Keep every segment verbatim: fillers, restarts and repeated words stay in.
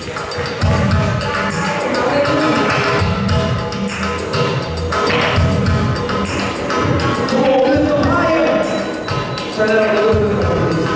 Turn it up a little bit more, please.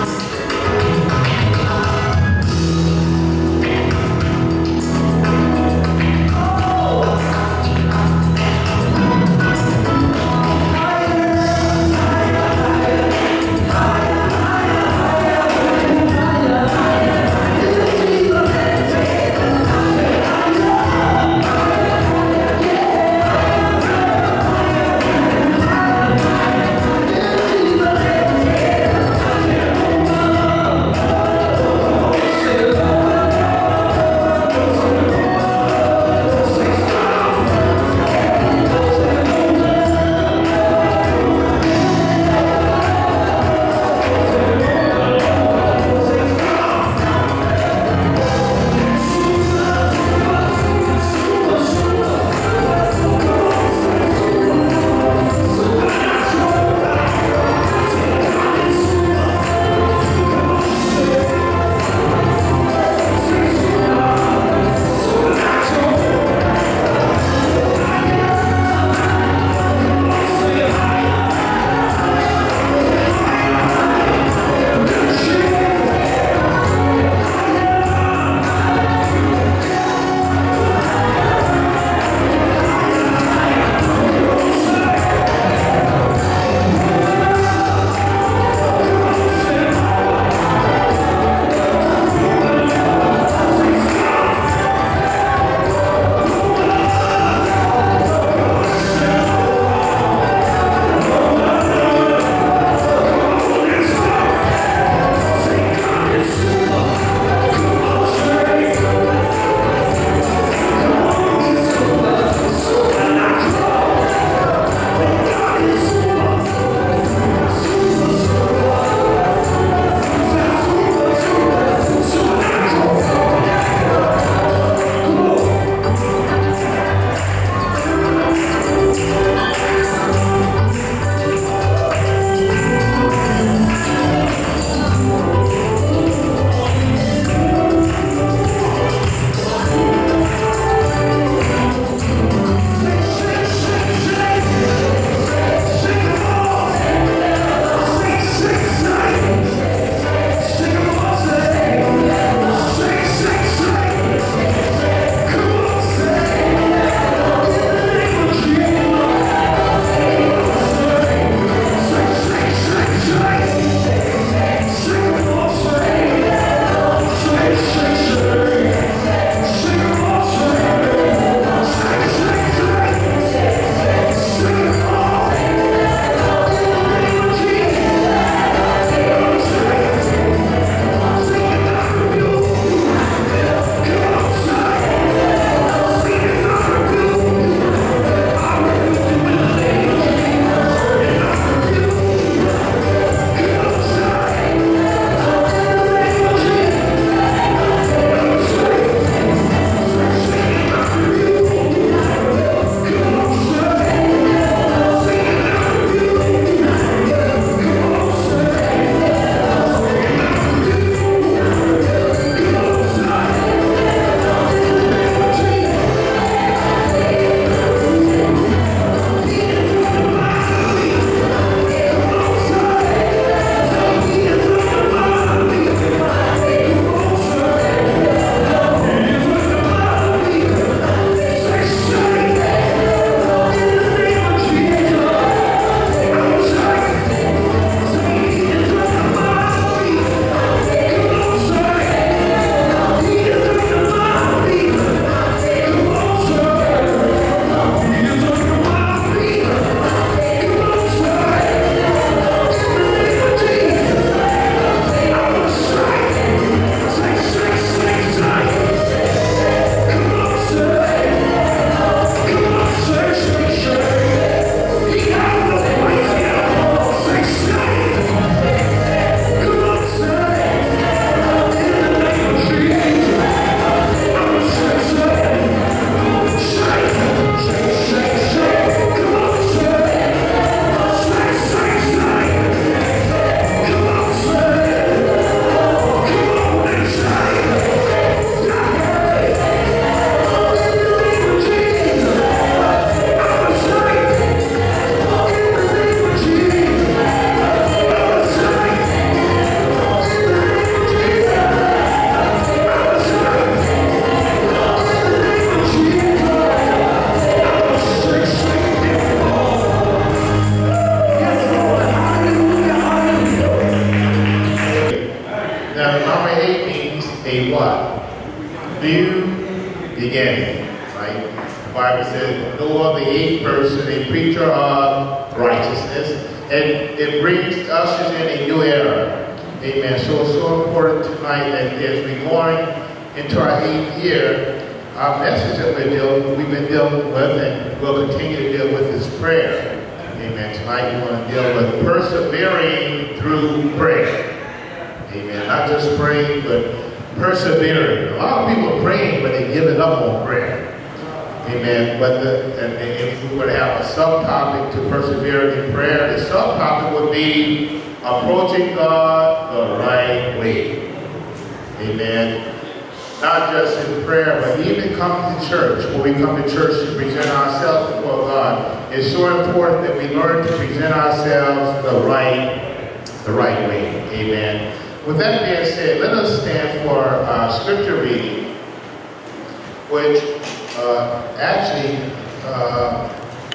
new beginning, right? The Bible says, Noah, the eighth person, a preacher of righteousness, and it brings us in a new era. Amen. So it's so important tonight that as we going into our eighth year, our message that we're dealing, we've been dealing with and we'll continue to deal with is prayer. Amen. Tonight we want to deal with persevering through prayer. Amen. Not just praying, but persevering. A lot of people are praying, but they're giving up on prayer. Amen. But the, and if we were to have a subtopic to persevere in prayer, the subtopic would be approaching God the right way. Amen. Not just in prayer, but even coming to church. When we come to church to present ourselves before God, it's so important that we learn to present ourselves the right, the right way. Amen. With that being said, let us stand for our scripture reading, which uh, actually, uh,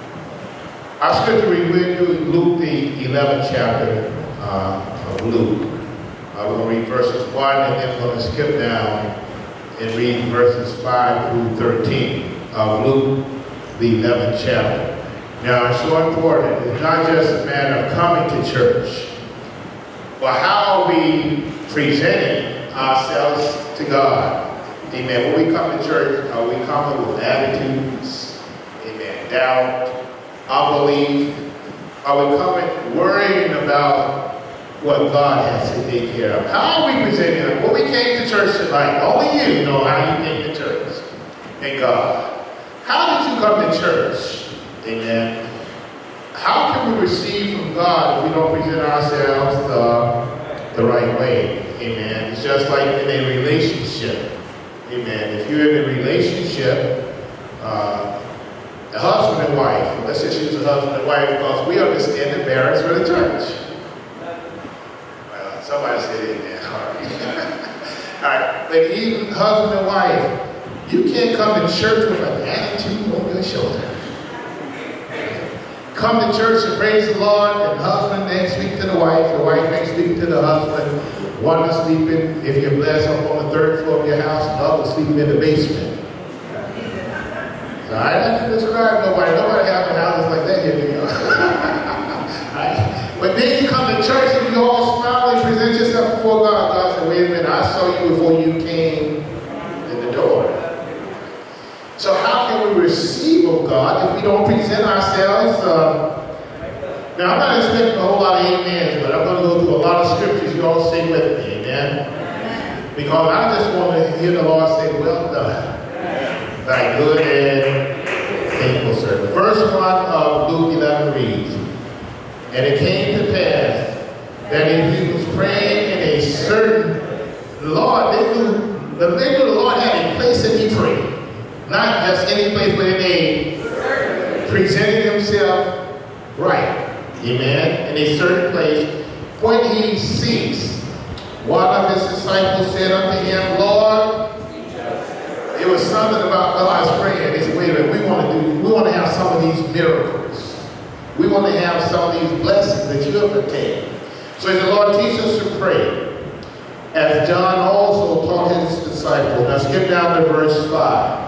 our scripture reading, we're doing Luke, the eleventh chapter uh, of Luke. Uh, we're going to read verses one, and then we're going to skip down and read verses five through thirteen of Luke, the eleventh chapter. Now, it's so important. It's not just a matter of coming to church, but how are we presenting ourselves to God? Amen. When we come to church, are we coming with attitudes? Amen. Doubt, unbelief? Are we coming worrying about what God has to take care of? How are we presenting? When we came to church tonight, only you know how you came to church. And God. How did you come to church? Amen. How can we receive from God if we don't present ourselves the, the right way? Amen. It's just like in a relationship. Amen. If you're in a relationship, uh, a husband and wife, let's just use a husband and wife because we understand the marriage for the church. Somebody said amen. All right. All right. But even husband and wife, you can't come to church with an attitude on your shoulder. Come to church and praise the Lord, and husband ain't speak to the wife, the wife ain't speak to the husband. One is sleeping, if you're blessed, up on the third floor of your house, and the other sleeping in the basement. So I don't have to describe nobody. Nobody having houses like that here, you know. Right? But then you come to church and you all smile and present yourself before God. God said, wait a minute, I saw you before you came in the door. So how can we receive of God if we don't present ourselves? Uh, now I'm not expecting a whole lot of amens, but I'm going to go through a lot of scriptures. You all stay with me, amen? Because I just want to hear the Lord say, well done, thy good and faithful servant. Verse one of Luke eleven reads, and it came to pass that if he was praying in a certain, Lord, they knew, they knew the Lord had a place that he prayed. Not just any place, but in a presenting himself right. Amen. In a certain place. When he ceased, one of his disciples said unto him, Lord, it was something about God's praying. They said, wait a minute, we want to do, we want to have some of these miracles. We want to have some of these blessings that you have attained. So he said, Lord, teach us to pray, as John also taught his disciples. Now skip down to verse five.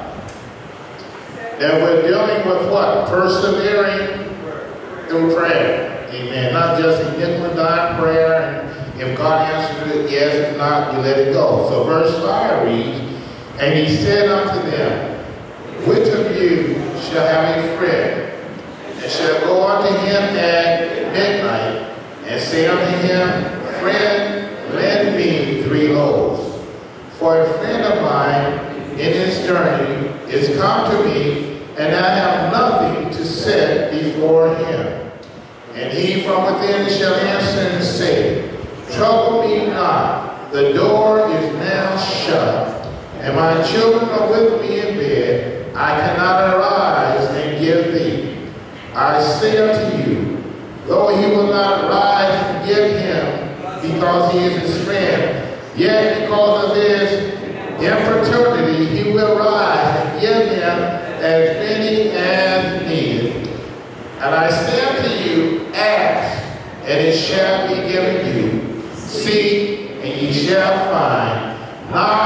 That we're dealing with what? Persevering through prayer. Amen. Not just a nickel and dime prayer, and if God answers it, yes, if not, you let it go. So verse five reads, and he said unto them, which of you shall have a friend, and shall go unto him at midnight, and say unto him, friend, lend me three loaves. For a friend of mine in his journey is come to me, and I have nothing to set before him. And he from within shall answer and say, trouble me not, the door is now shut, and my children are with me in bed. I cannot arise and give thee. I say unto you, though he will not rise and give him, because he is his friend, yet because of his importunity he will rise and give him as many as needed. And I say unto you, ask, and it shall be given you. Seek, and ye shall find. Knock,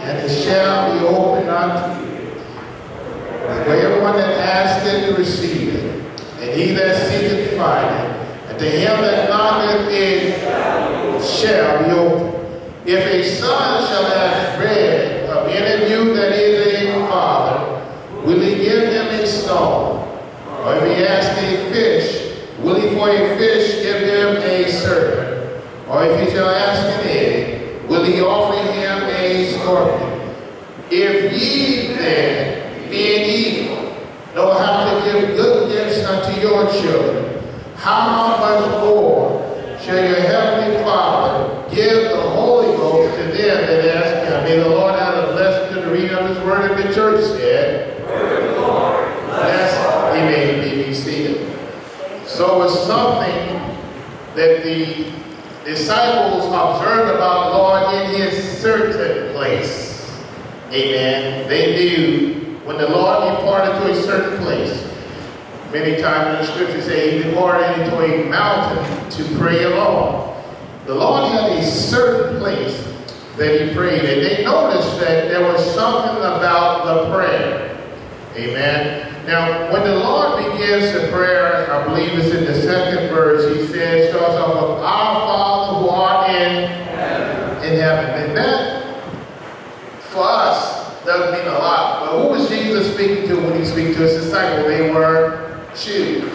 and it shall be opened unto you. For everyone that asketh to receive it, and he that seeketh find it, and to him that knocketh it shall be opened. If a son shall ask bread of any of you that is a father, will he give him a stone? Or if he asks a fish, will he for a fish give him a serpent? Or if he shall ask an egg, will he offer him a scorpion? If ye then, being evil, know how to give good gifts unto your children, how much more shall your heavenly Father give the Holy Ghost to them that ask him? May the Lord add a blessing to the reading of his word, and the church said, bless, he may be seated. So it's something that the disciples observed about the Lord in his certain place. Amen. They knew when the Lord departed to a certain place. Many times in the scripture say he departed into a mountain to pray alone. The Lord had a certain place that he prayed, and they noticed that there was something about the prayer. Amen. Now, when the Lord begins the prayer, I believe it's in the second verse, he says, starts off with, our Father who art in heaven. In heaven. And that, for us, doesn't mean a lot. But who was Jesus speaking to when he speaks to his disciples? They were Jews.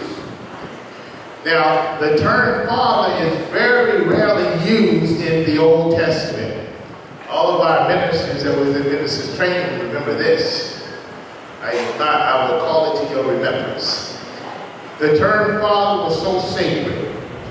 Now, the term Father is very rarely used in the Old Testament. All of our ministers that was in ministers training remember this. If not, I will call it to your remembrance. The term Father was so sacred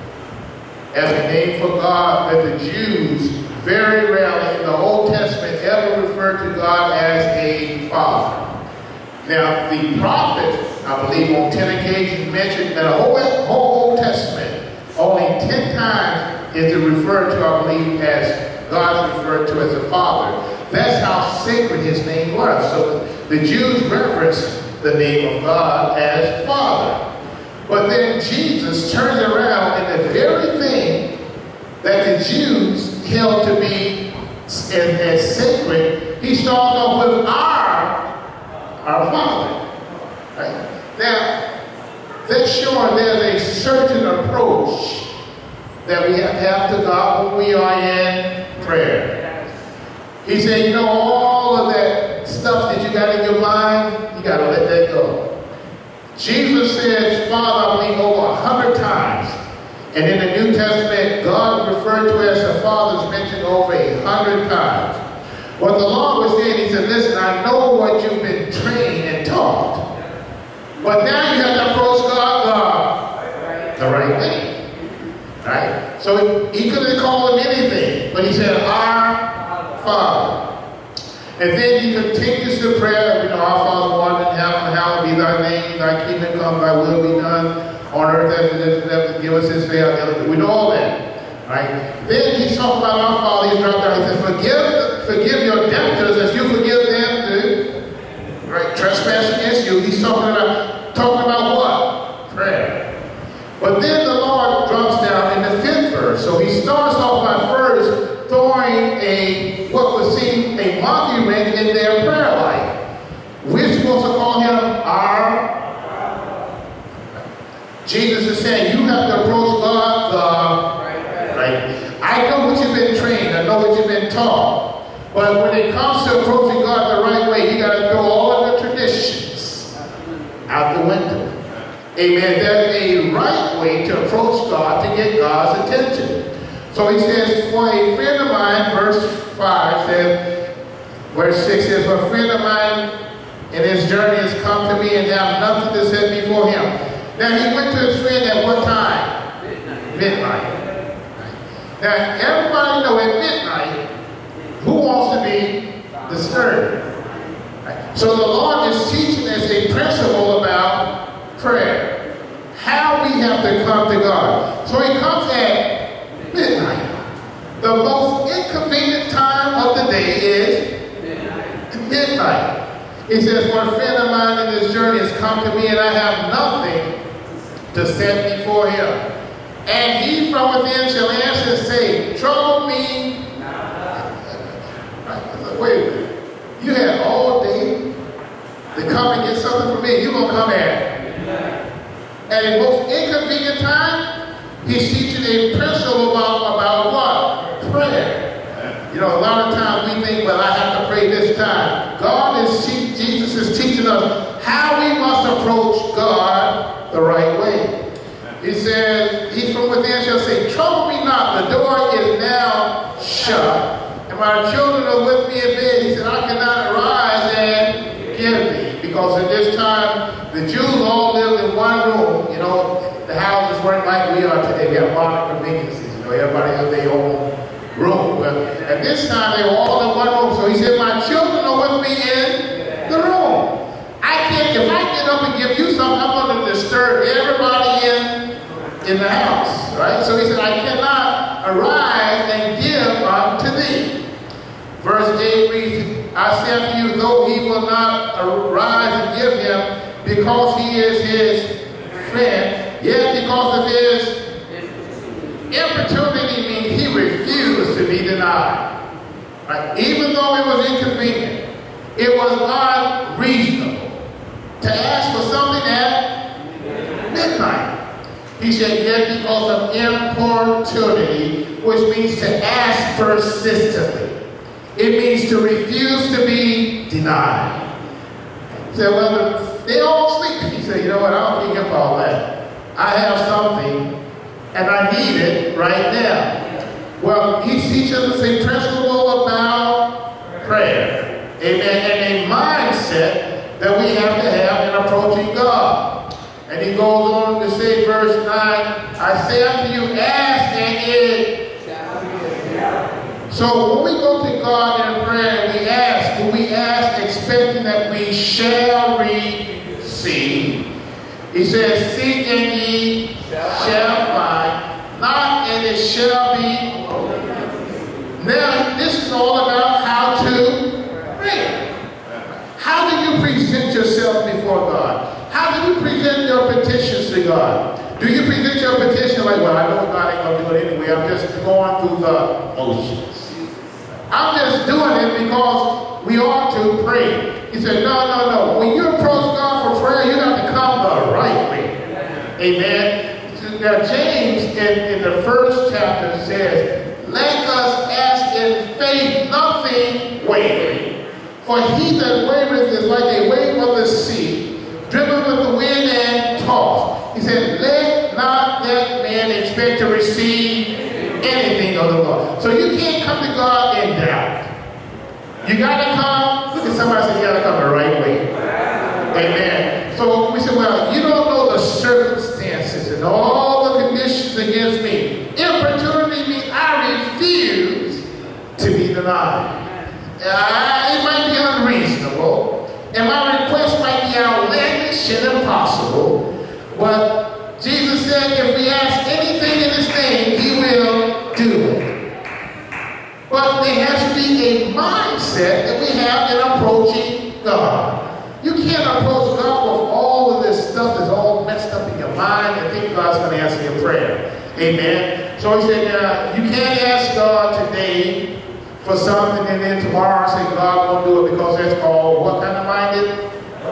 as a name for God that the Jews very rarely in the Old Testament ever referred to God as a Father. Now, the prophet, I believe on ten occasions, mentioned that the whole, whole Old Testament, only ten times is it referred to, I believe, as God referred to as a Father. That's how sacred his name was. So the Jews reverenced the name of God as Father. But then Jesus turns around and the very thing that the Jews held to be as, as sacred, he starts off with our, our Father. Right? Now, that's showing there's a certain approach that we have to have to God when we are in prayer. He said, you know, all of that stuff that you got in your mind, you got to let that go. Jesus says, Father, I believe over a hundred times. And in the New Testament, God referred to as the Father is mentioned over a hundred times. What the Lord was saying, he said, listen, I know what you've been trained and taught. But now you have to approach God uh, the right way. Right? So he, he could have called him anything, but he said, our Father. And then he continues to pray, you know, our Father who art in heaven, hallowed be thy name, thy kingdom come, thy will be done on earth as it is in heaven. Give us this day our daily. We know all that. Right? Then he's talking about our Father, he's dropped down, he says, forgive, forgive your debtors as you forgive them to right, trespass against you. He's talking about talking about what? Prayer. But then the Lord drops down in the fifth verse. So he starts off by first throwing a, what would seem a monkey wrench in their prayer life. We're supposed to call him our. Jesus is saying, you have to approach God the right. I know what you've been trained. I know what you've been taught. But when it comes to approaching God the right way, you got to throw all of the traditions out the window. Amen. There's a right way to approach God to get God's attention. So he says, for a friend of mine, verse five says, verse six says, for a friend of mine in his journey has come to me and have nothing to set before him. Now he went to his friend at what time? Midnight. Midnight. Now everybody know at midnight, who wants to be disturbed? Right? So the Lord is teaching us a principle about prayer. How we have to come to God. So he comes at midnight. The most inconvenient time of the day is midnight. He says, for a friend of mine in this journey has come to me and I have nothing to set before him. And he from within shall answer and say, trouble me. Right? Wait a minute. You had all day to come and get something from me. You're going to come at at the most inconvenient time, he's teaching a principle about, about what? Prayer. You know, a lot of times we think, well, I have to pray this time. God is, Jesus is teaching us how we must approach God the right way. He says, he from within shall say, trouble me not, the door is now shut, and my children are with me in bed. He said, I cannot arise and give thee. Because at this time, the Jews all lived in one room. You know, the houses weren't like we are today. We have modern conveniences. You know, everybody has their own room. But at this time, they were all in one room. So he said, my children are with me in the room. I can't, if I get up and give you something, I'm going to disturb everybody in, in the house. Right? So he said, I cannot arise and give unto thee. Verse eight reads, I say unto you, though he will not arise and give him, because he is his friend, yet because of his importunity means he refused to be denied. Right? Even though it was inconvenient, it was unreasonable to ask for something at midnight. He said, yet because of importunity, which means to ask persistently. It means to refuse to be denied. He said, well, they all sleep. He said, you know what, I don't care about all that. I have something, and I need it right now. Well, he teaches us a principle about prayer. Amen. And a mindset that we have to have in approaching God. And he goes on to say, verse nine, I say unto you, ask and it. So when we go to God in prayer and we ask, do we ask expecting that we shall receive? He says, seek and ye shall find, knock and it shall be opened. Now, this is all about how to pray. How do you present yourself before God? How do you present your petitions to God? Do you present your petition like, well, I know God ain't going to do it anyway. I'm just going through the motions. I'm just doing it because we ought to pray. He said, no, no, no. When you approach God for prayer, you have to come the right way. Amen. Now, James in, in the first chapter says, let us ask in faith, nothing wavering. For he that wavereth is like a wave of the sea, driven with the wind and tossed. He said, let not that man expect to receive anything of the Lord. So you can't come to God in doubt. You got to come, look at somebody and say, you got to come the right way. Amen. So we say, well, you don't know the circumstances and all the conditions against me. Importunity means I refuse to be denied. Uh, it might be unreasonable, and my request might be outlandish and impossible, but Jesus said if we ask anything in his name, he will do it. But there has to be a mindset that we have in approaching God. You can't approach God with all of this stuff that's all messed up in your mind and think God's going to answer your prayer. Amen. So he said, uh, you can't ask God today for something and then tomorrow say God won't do it, because that's called what kind of minded?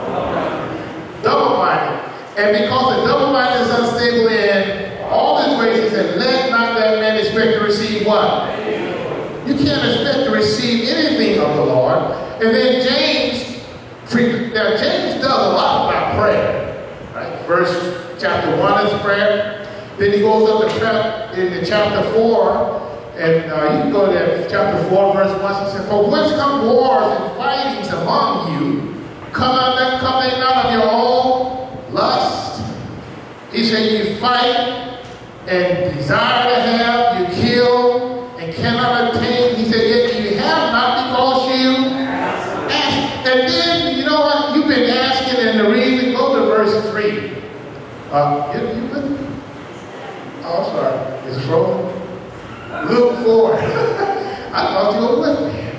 Double-minded. And because the double-minded is unstable in all his ways, he said, let not that man expect to receive what? You can't expect to receive anything of the Lord. And then James, now James does a lot about prayer. Right? First chapter one is prayer. Then he goes up to tra- in chapter four, and uh, you can go to chapter four, verse one. He said, for whence come wars and fightings among you? Come out, come they not of your own lust? He said, you fight and desire to have, you kill and cannot obtain. He said, yet you have not because you ask. And then, you know what? You've been asking, and the reason, go to verse three. Uh, you, you with me? Oh, I'm sorry. Is it frozen? Luke four. I thought you were with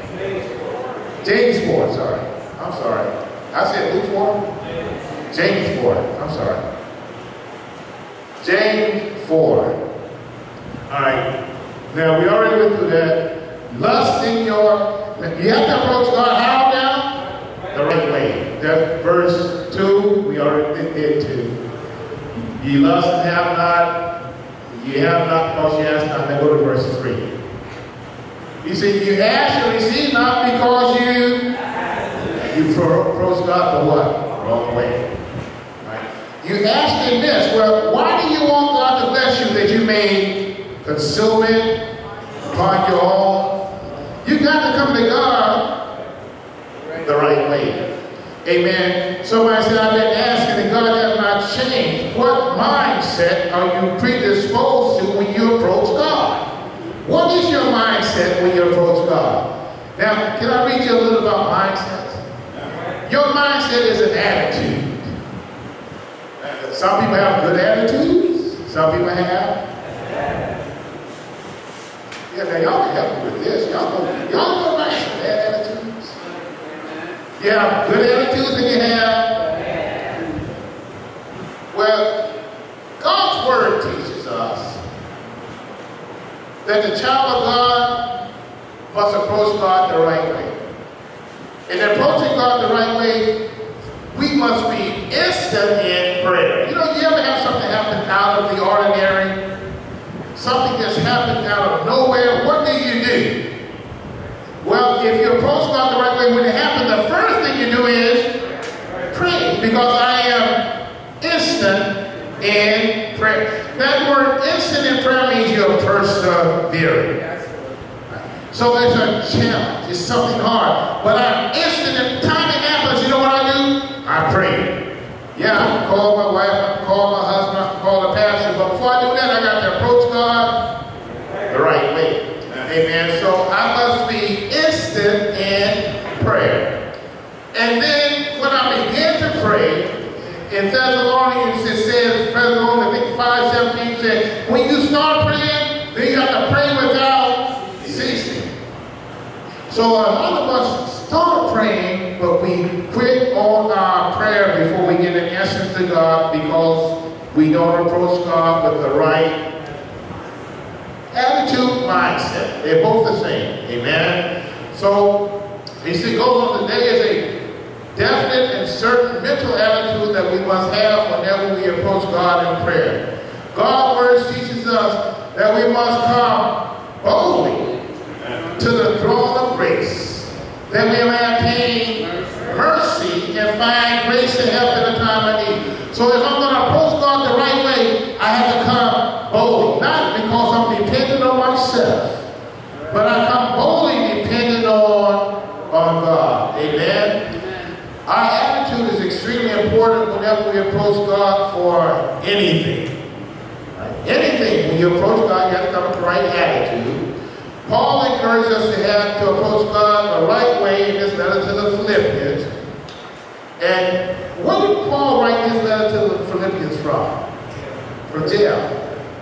me. James four, sorry. I'm sorry. I said Luke four? James four. I'm sorry. James four. All right. Now, we already went through that. Lust in your... You have to approach God how now? that verse two, we already did it too. You lust and have not, you have not because you ask not. Then go to verse three. He said, you ask and receive not because you, you approach God the what? Wrong way. Right? You ask and miss. Well, why do you want God to bless you that you may consume it upon your own? You got to come to God the right way. Amen. Somebody said, I've been asking and God has not changed. What mindset are you predisposed to when you approach God? What is your mindset when you approach God? Now, can I read you a little about mindset? Your mindset is an attitude. Some people have good attitudes. Some people have. Yeah, now y'all can help me with this. Y'all know, y'all know about some bad attitudes. You have good attitudes and you have. Well, God's word teaches us that the child of God must approach God the right way. In approaching God the right way, we must be instant in prayer. You know, you ever have something happen out of the ordinary? Something that's happened out of nowhere, what do you do? Well, if you approach God the right way, when it happens, the first thing you do is pray, because I am instant in prayer. That word instant in prayer means you're persevering. So it's a challenge, it's something hard. But I'm instant in time it happens, you know what I do? I pray. Yeah, I can call my wife, I can call my husband, I can call the pastor, but before I do that, I got to approach God the right way. Amen. So I must be instant in prayer. And then when I begin to pray, in Thessalonians it says, Thessalonians, I think five seventeen says, when you start praying, then you have to pray without ceasing. So a lot of us start praying, but we quit on our prayer before we get an answer to God because we don't approach God with the right attitude, mindset. They're both the same. Amen. So he said, goes on today is a definite and certain mental attitude that we must have whenever we approach God in prayer. God's word teaches us that we must come boldly to the throne of grace, that we may obtain mercy and find grace to help in the time of need. So if I'm going to approach God the right way, I have to come boldly, not because I'm dependent on myself, but I come boldly dependent on, on God. Amen. Our attitude is extremely important whenever we approach God for anything. Right? Anything. When you approach God, you have to come with the right attitude. Paul encourages us to have to approach God the right way in this letter to the Philippians. And where did Paul write this letter to the Philippians from? From jail.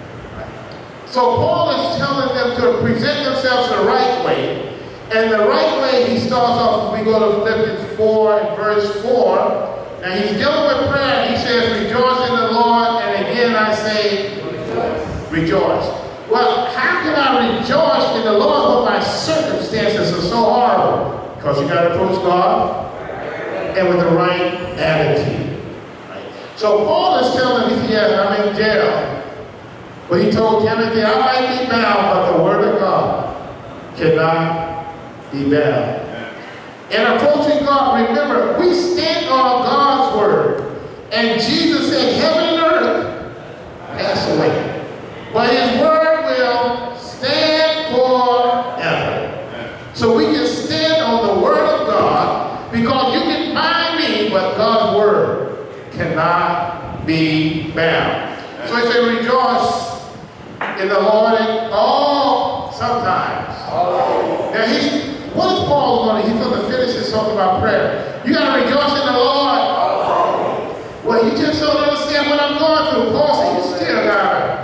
So Paul is telling them to present themselves the right way. And the right way, he starts off, if we go to Philippians four and verse four. Now he's dealing with prayer. He says, rejoice in the Lord. And again I say, rejoice. Well, how can I rejoice in the Lord when my circumstances are so horrible? Because you got to approach God and with the right attitude. Right? So Paul is telling me, yeah, I'm in jail. But he told Timothy, I might be bound, but the word of God cannot be bound. In approaching God, remember, we stand on God's word. And Jesus said, heaven and earth pass away, but his word will stand forever. So we can stand on the word of God, because you can bind me, but God's word cannot be bound. So he said, rejoice in the Lord at all sometimes. Oh. Now he's, what is Paul going to, he's going to finish his talk about prayer. You got to rejoice in the Lord. Oh. Well, you just don't understand what I'm going through. Paul said, you still got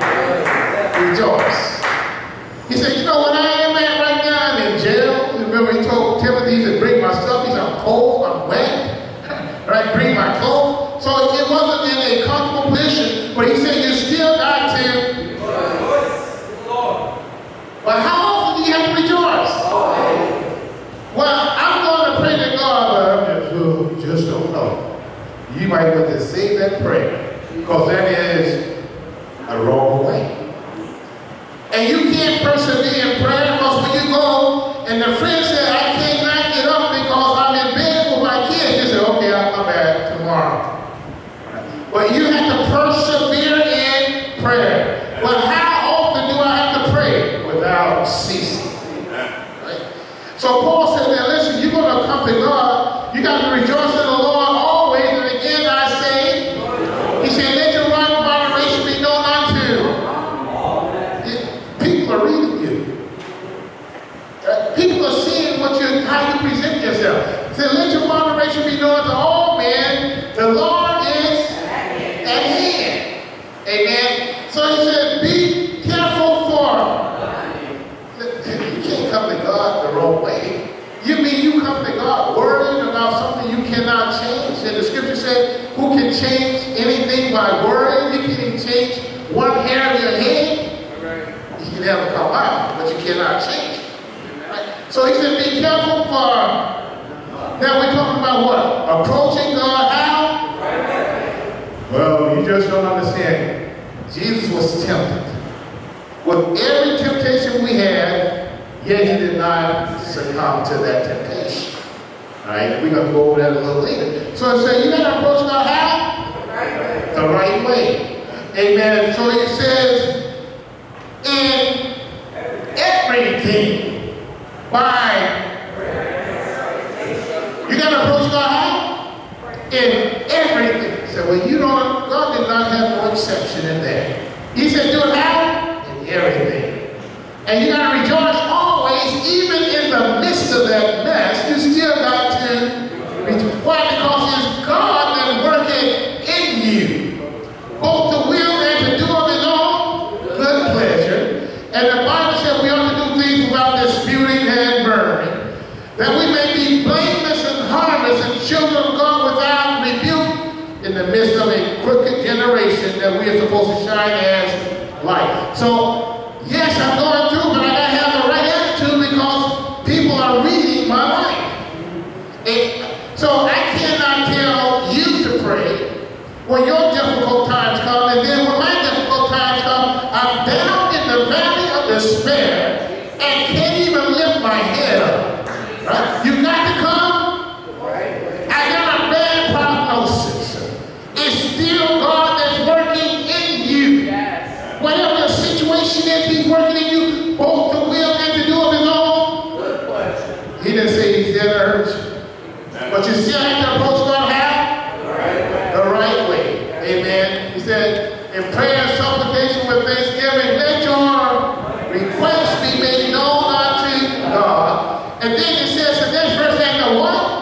to rejoice. He said, you know what I am at right now? I'm in jail. Remember he told Timothy, he said, bring my stuff. He said, I'm cold, I'm wet. Right, bring my clothes. So it wasn't in a comfortable position, but he said, you still got to. But how often do you have to rejoice? Well, I'm going to pray to God, but I'm just, you might want to save that prayer, because that is a wrong way. And you can't persevere in prayer, because when you go and the friend said, I cannot get up because I'm in bed with my kids, you say, okay, I'll come back tomorrow. But you have to persevere in prayer. But how often do I have to pray? Without ceasing. Right? So Paul said, now listen, you're going to come to God. You got to rejoice in the Lord always. And again I say, he said, let your moderation be known unto. People are reading you. Uh, people are seeing what you, how you present yourself. He said, let your moderation be known to all men. The Lord is at hand. Amen. So he said, be careful for. You can't come to God the wrong way. You mean you come to God worrying about something you cannot change? And the scripture said, who can change anything by worrying? You can't change one hair of your head. You can never come out, but you cannot change. Right? So he said, be careful for. Now we're talking about what? Approaching God how? Well, you just don't understand. Jesus was tempted. With every temptation we had, yet he did not succumb to that temptation. Alright, we're going to go over that a little later. So it says, you got to approach God how? The right way. Amen. So he says, in everything, by. You got to approach God how? In everything. He said, well, you don't, God did not have no exception in there. He said, do it how? In everything. And you got to rejoice always, even in the midst of that mess, you still got to rejoice. Why? Because it's God that's working in you, both to will and to do of his own good pleasure. And the Bible said we ought to do things without disputing and murmuring, that we may be blameless and harmless and children of God without rebuke in the midst of a crooked generation that we are supposed to shine as light. So, yes, I'm going through, but I got to have the right attitude because people are reading my life. And so I cannot tell you to pray when your difficult times come, and then when my difficult times come, I'm down in the valley of despair and can't even lift my head up. Right? You got to come. I got a bad prognosis. It's still God that's working in you. Whatever the situation is, he's working in you, both to will and to do of his own. He didn't say he's there to hurt you. But you still have to approach God how? The right way. Amen. He said, in prayer and supplication with thanksgiving, let your requests be made known unto God. And then he says, the next verse ain't no what?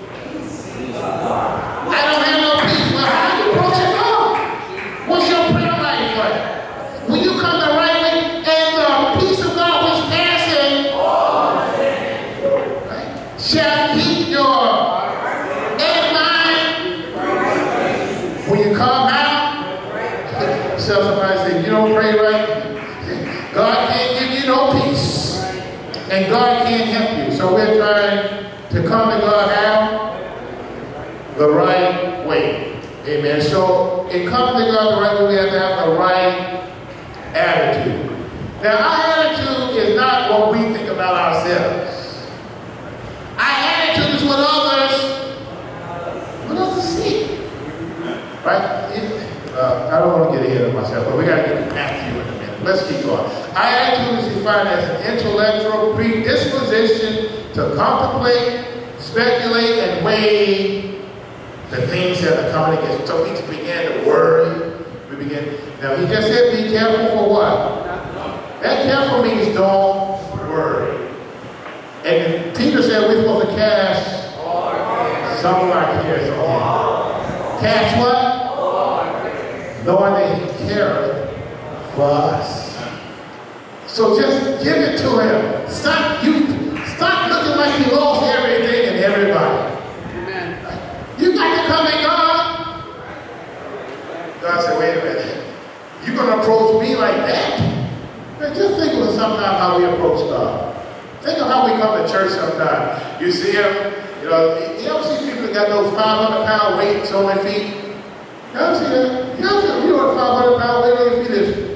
I don't have no peace. Well, how are you approaching God? What's your prayer life like? When you come the right way, and the peace of God which passeth all right, shall keep your in mind when you come out. So somebody said, you don't pray right, God can't give you no peace. And God can't help you. So we're trying to come to God how? The right way. Amen. So in coming to God the right way, we have to have the right attitude. Now, our attitude is not what we think about ourselves. Our attitude is what others, what others see. Right? Uh, I don't want to get ahead of myself, but we got to get to Matthew in a minute. Let's keep going. Our attitude is defined as an intellectual predisposition to contemplate, speculate, and weigh the things that are coming against. So we begin to worry. We begin. Now he just said, be careful for what? That careful means don't worry. And Peter said we're supposed to cast some of our cares on him. Cast what? Knowing that he careth for us. So just give it to him. Stop you stop looking like you lost everything and everybody. Amen. You got to come in God. God said, wait a minute. You're going to approach me like that? Man, just think of sometimes how we approach God. Think of how we come to church sometimes. You see him, you know, you ever see people got those five hundred pound weights on their feet. Y'all see that? Y'all see, you know what a five hundred pound weight on your feet is?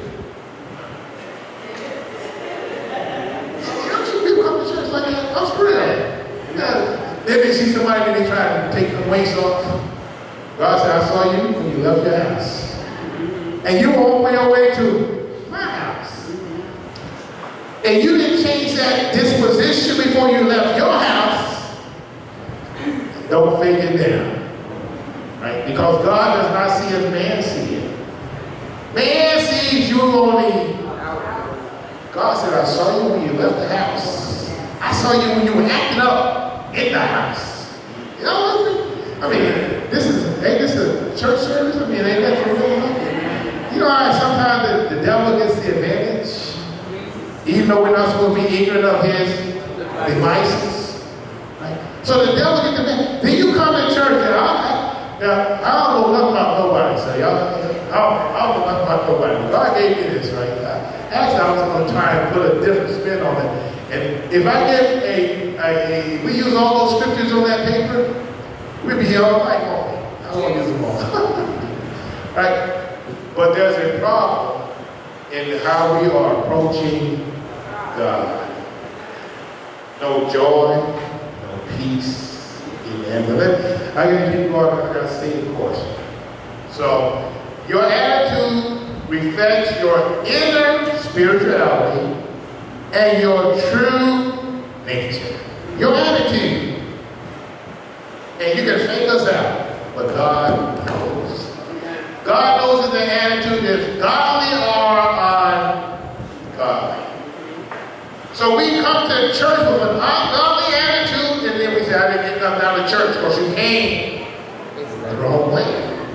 Y'all see people come to church like that? I'm spread. Yeah. Then they see somebody and they try to take the weights off. God said, I saw you when you left your house. And you were on your way to my house. And you didn't change that disposition before you left your house. Don't fake it down. Right? Because God does not see as man sees it. Man sees you only. God said, I saw you when you left the house. I saw you when you were acting up in the house. You know what I mean? This is, ain't this a church service? I mean, ain't that for real? You know how sometimes the, the devil gets the advantage? Even though we're not supposed to be ignorant of his devices. Right? So the devil gets the advantage. Then you come to church and I, now, I don't know nothing about nobody, so y'all, I don't, I don't know nothing about nobody. God gave me this, right? Actually, I was going to try and put a different spin on it. And if I get a, a, a we use all those scriptures on that paper, we'll be here all night, won't we? I won't use them all. Right? But there's a problem in how we are approaching God. No joy, no peace, amen. But let, I got to keep going, I got to stay the course. So, your attitude reflects your inner spirituality and your true nature. Your attitude. And you can fake us out, but God knows. God knows that the attitude is godly or ungodly. So we come to church with an ungodly attitude, and then we say, I didn't get nothing out of church because you came the wrong way.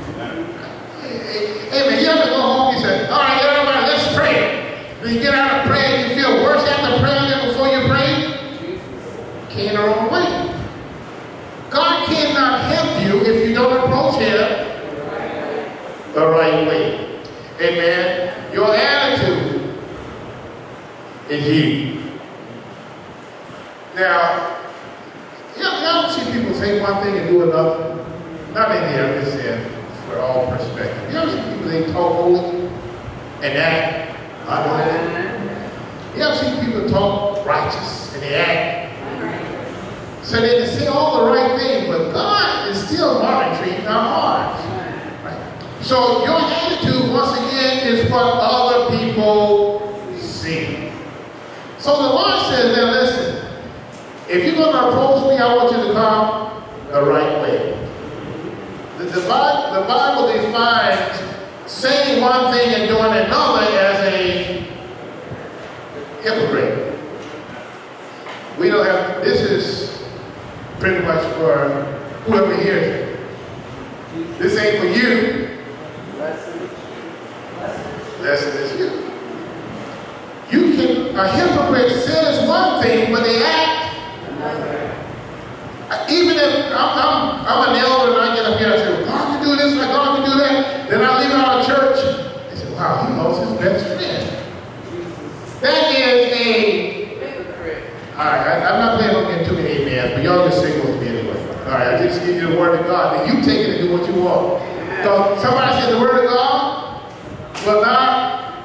Hey, man, you ever go home and you say, all right, everybody, let's pray. Then you get out of prayer and you feel worse after praying than before you prayed? Came the wrong way. God cannot help you if you don't approach him the right way. Amen. Your attitude is you. Now, y'all, y'all see people say one thing and do another. Not in here, I'm just saying, for all perspective. You ever see people, they talk holy and act unholy? You ever see people talk righteous and they act? So they can say all the right things, but God is still monitoring our hearts. So your attitude, once again, is what other people see. So the Lord says, now listen, if you're going to approach me, I want you to come the right way. The, the, Bible, the Bible defines saying one thing and doing another as a hypocrite. We don't have, this is pretty much for whoever hears it. This ain't for you. Lesson is you. You can, a hypocrite says one thing, but they act another. Even if I'm, I'm, I'm an elder and I get up here and I say, well, God can do this, like God can do that, then I leave out of church. They say, wow, he knows his best friend. That is a hypocrite. All right, I, I'm not planning on getting too many amens, but y'all just sing with me anyway. All right, I just give you the word of God, then you take it and do what you want. So somebody said the word of God will not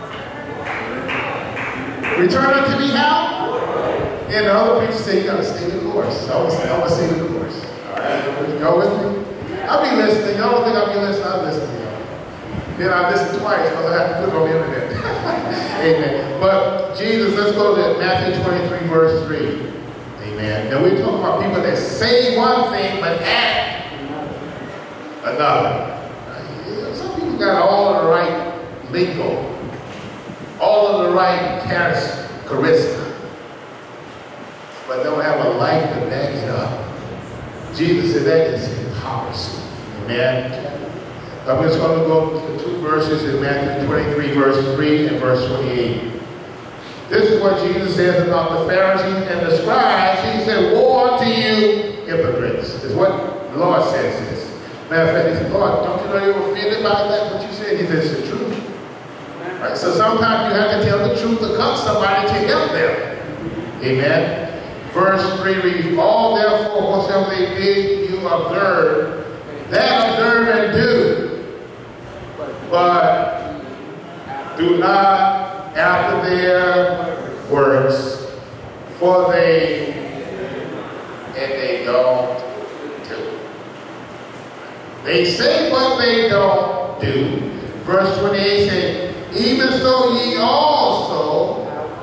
return unto me how? And the other preacher said, you got to stay the course. I always say, I always say the course. All right, y'all with me? I'll be listening. Y'all don't think I'll be listening? I'll listen to y'all. Then I listen twice because I have to put it on the internet. Amen. But Jesus, let's go to Matthew twenty-three, verse three. Amen. Now we're talking about people that say one thing but act another. Some people got all of the right lingo, all of the right charisma, but don't have a life to back it up. Jesus said that is hypocrisy. Amen. I'm just going to go to two verses in Matthew twenty-three, verse three and verse twenty-eight. This is what Jesus says about the Pharisees and the scribes. He said, woe unto you, hypocrites. Is what the Lord says this. Matter of fact, he said, Lord, don't you know you were offended by that, what you said? He said, it's the truth. Right? So sometimes you have to tell the truth to cut somebody to help them. Amen. Verse three reads, all therefore whatsoever they bid you observe, that observe and do. But do not after their works, for they and they don't do. They say what they don't do. Verse twenty-eight says, even so ye also,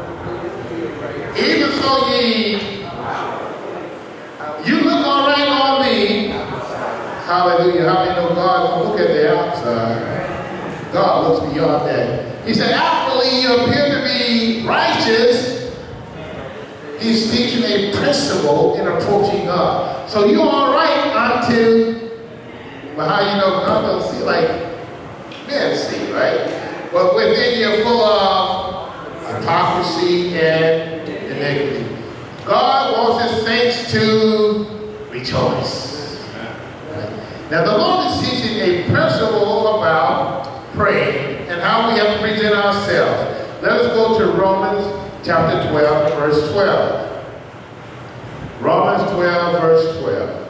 even so ye, you look all right on me. Hallelujah. How many know God don't look at the outside? God looks beyond that. He said, outwardly you appear to be righteous. He's teaching a principle in approaching God. So you're all right until, but how you know God don't see like men see, right? But within you're full of hypocrisy and iniquity. God wants his saints to rejoice. Right? Now the Lord is teaching a principle about praying and how we have to present ourselves. Let us go to Romans chapter twelve, verse twelve. Romans twelve, verse twelve.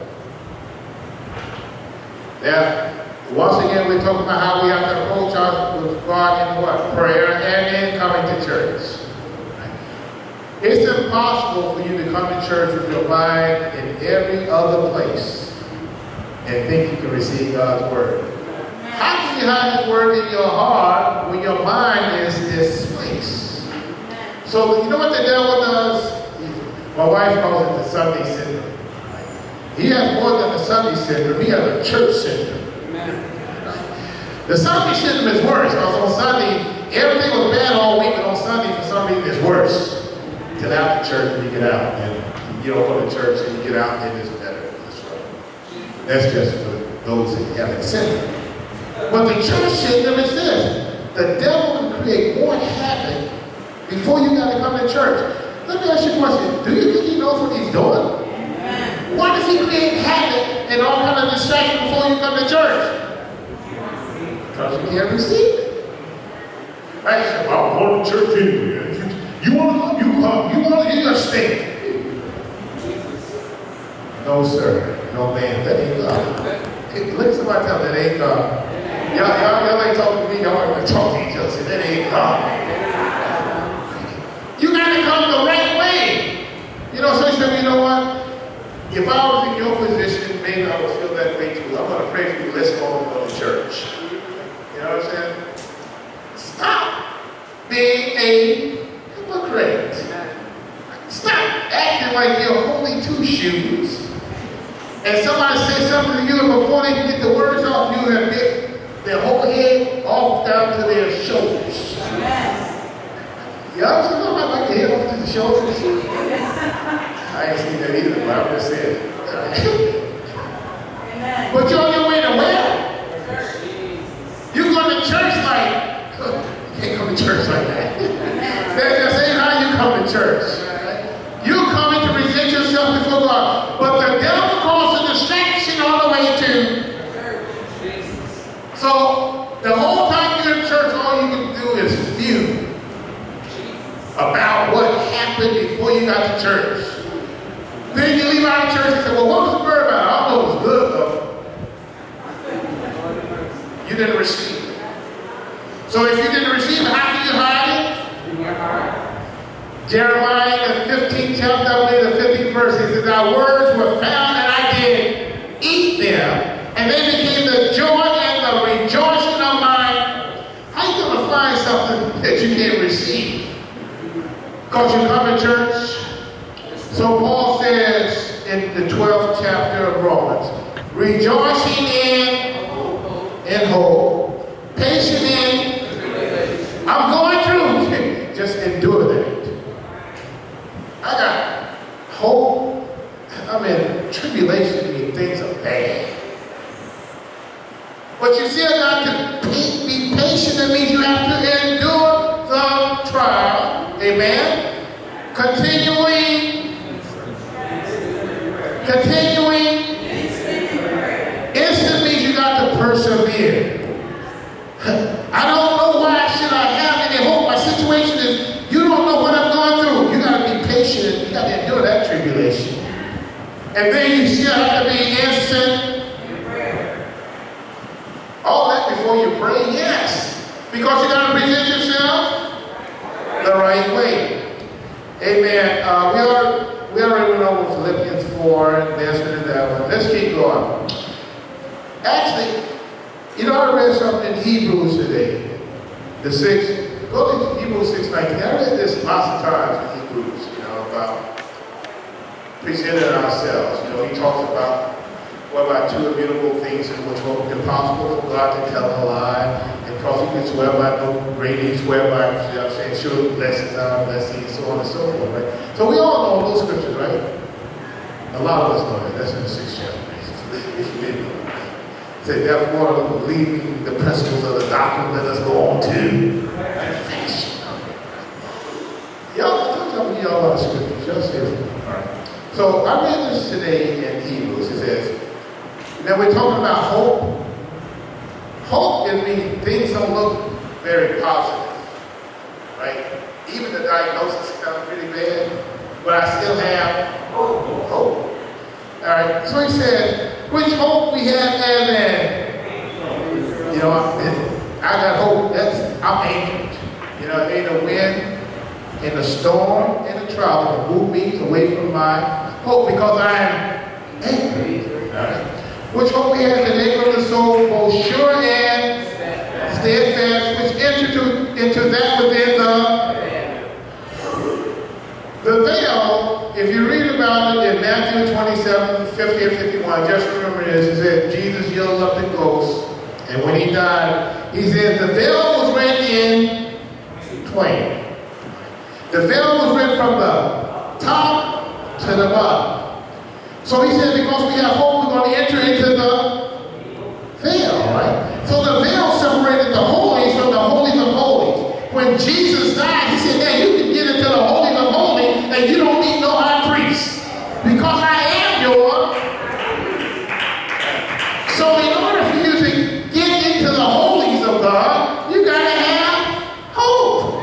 Now, once again, we're talking about how we have to approach our, with God in what? Prayer and in coming to church. It's impossible for you to come to church with your mind in every other place and think you can receive God's word. How can you hide his word in your heart when your mind is displaced? So you know what the devil does? My wife calls it the Sunday syndrome. He has more than the Sunday syndrome. He has a church syndrome. The Sunday syndrome is worse because on Sunday, everything was bad all week, but on Sunday, for some reason, it's worse. Till after church, when you get out, and you don't go to church, and you get out, and it's better. That's right. That's just for those that haven't syndrome. But the church syndrome is this: the devil can create more havoc before you got to come to church. Let me ask you a question: do you think he knows what he's doing? Why does he create havoc and all kind of distraction before you come to church? Because you can't receive it. Right? You say, well, I'm going to church anyway. You, you want to come? You come. You want to? You just stay. No, sir. No, man. That ain't God. Hey, look at somebody tell me that ain't God. Y'all, y'all, y'all ain't talking to me. Y'all ain't talking to each other. Say, that ain't God. You got to come the right way. You know, so you say, you know what? If I was in your position, maybe I would feel that way too. I'm going to pray for you. Let's go and go to church. You know what I'm saying? Stop being a hypocrite. Stop acting like you're holy two shoes. And somebody says something to you, and before they can get the words off, you have get their whole head off down to their shoulders. Y'all see something like the head off to the shoulders? I ain't seen that either, but I'm just saying. But you're on your way to where? You go to church like, you can't come to church like that. That just ain't how you come to church. You're coming to present yourself before God. But the devil calls a distraction all the way to. So the whole time you're in church, all you can do is fume about what happened before you got to church. Then you leave out of church and say, well, what was the word about? I don't know it was good, though. You didn't receive it. So if you didn't receive it, how can you hide it? In your heart. Jeremiah, the fifteenth chapter, I believe the fifteenth verse, it says, our words were found and I did eat them, and they became the joy and the rejoicing of mine. How you going to find something that you can't receive? Because you come to church? So Paul says in the twelfth chapter of Romans, rejoicing in, in hope, patient in, I'm going through, just endure that. I got hope, I mean, tribulation means things are bad. But you still got to be patient, that means you have to endure the trial, amen? Continuing Continuing. Instant means you got to persevere. I don't know why should I have any hope. My situation is, you don't know what I'm going through. You got to be patient. You got to endure that tribulation. And then you still have to be instant. All that before you pray? Yes. Because you got to present yourself the right way. Amen. Uh, we are we already went over Philippians four, and there's been eleven. Let's keep going. Actually, you know, I read something in Hebrews today. The sixth. Go to Hebrews six nineteen. I read this lots of times in Hebrews, you know, about presenting ourselves. You know, he talks about what about two immutable things in which were impossible for God to tell a lie, and because he can swear by no greater, he swear by, you know, saying, sure, blessings are blessings, so on and so forth, right? So we all know those scriptures, right? A lot of us know that. That's in the sixth chapter. If you didn't know. Say, therefore, leaving the principles of the doctrine, let us go on to confession. Y'all, don't tell me y'all about scriptures. Y'all say it. All right. So I read this today in Hebrews. It says, now we're talking about hope. Hope is when things don't look very positive, right? Even the diagnosis is kind of pretty bad, but I still have hope. All right. So he said, which hope we have as an, you know, I, I got hope. That's I'm anchored. You know, in the wind, in the storm, in the trial, to move me away from my hope because I am anchored. All right. Which hope we have an anchor of the soul, both sure and steadfast, which enter to, into that within the the veil. If you read about it in Matthew twenty-seven, fifty and fifty-one, just remember this. It said Jesus yielded up the ghost, and when he died, he said the veil was rent in twain. The veil was rent from the top to the bottom. So he said, because we have hope, we're going to enter into the veil, right? So the veil separated the holies from the holies of holies. When Jesus died, he said, hey, you can get into the holies of holies, and you don't need no high priest. Because I am your. So in order for you to get into the holies of God, you got to have hope.